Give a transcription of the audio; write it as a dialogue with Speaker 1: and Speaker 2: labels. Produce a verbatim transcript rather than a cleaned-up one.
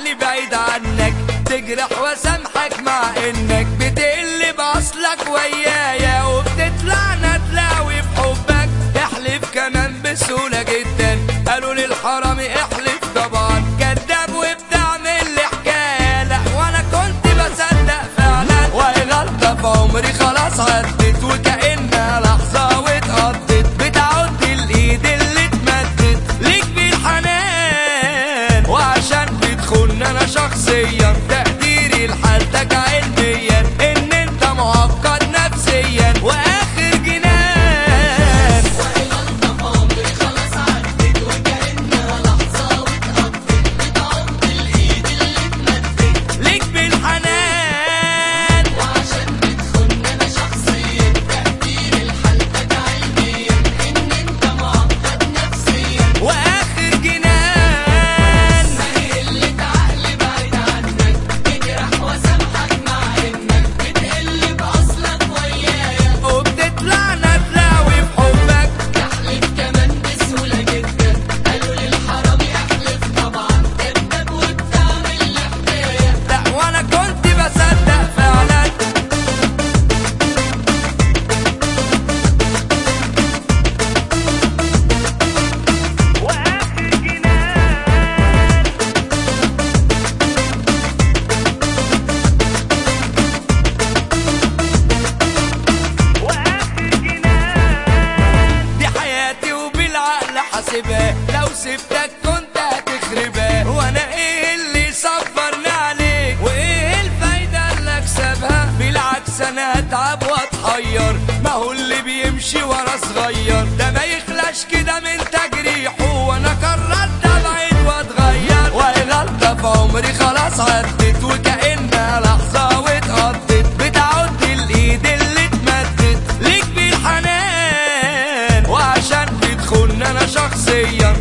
Speaker 1: عقلي بعيد عنك، تجرح واسامحك مع انك بتقلب اصلك ويايا، وبتطلع ندلاوي في حبك، احلف كمان بسهولة جدا، قالوا للحرامي احلف طبعا كداب وبتعمل لي حكاية، لا وانا كنت بصدق فعلا، وهي غلطة في عمري خلاص عدت، وكأنها لحظة واتقضت، بتعد الايد اللي اتمدت ليك بالحنان، وعشان بتخون انا شخصيا تقديري لحالتك علميا ان انت معقد نفسيا واخر جنان،
Speaker 2: وهي غلطة في عمري خلاص عدت، وكأنها لحظة واتقضت، بتعض الايد اللي اتمدت
Speaker 1: ليك بالحنان،
Speaker 2: وعشان بتخون انا شخصيا تقديري لحالتك علميا ان انت معقد نفسيا
Speaker 1: واخر جنان.
Speaker 2: هي اللي عقلي بعيد عنك، تجرح واسامحك مع انك بتقلب اصلك ويايا،
Speaker 1: وبتطلع ندلاوي في حبك،
Speaker 2: تحلف كمان بسهولة جدا، قالوا للحرامي احلف طبعا كداب وبتعمل لي حكاية،
Speaker 1: لا وانا كنت بصدق فعلا، واخر جنان. واخر جنان. دي حياتي وبالعقل حاسبها، لو سبتك كنت هتخربها، وانا ايه اللي صبرني عليك، وايه الفايدة اللي اكسبها، بالعكس انا هتعب واتحير، ما هو اللي بيمشي ورا صغير ده ما يخلاش كده من تجريحه، وانا قررت ابعد واتغير، وهي غلطة في عمري خلاص عدت، وكأنها لحظة واتقضت، بتعد الايد اللي اتمدت ليك بالحنان، وعشان بتخون انا شخصيا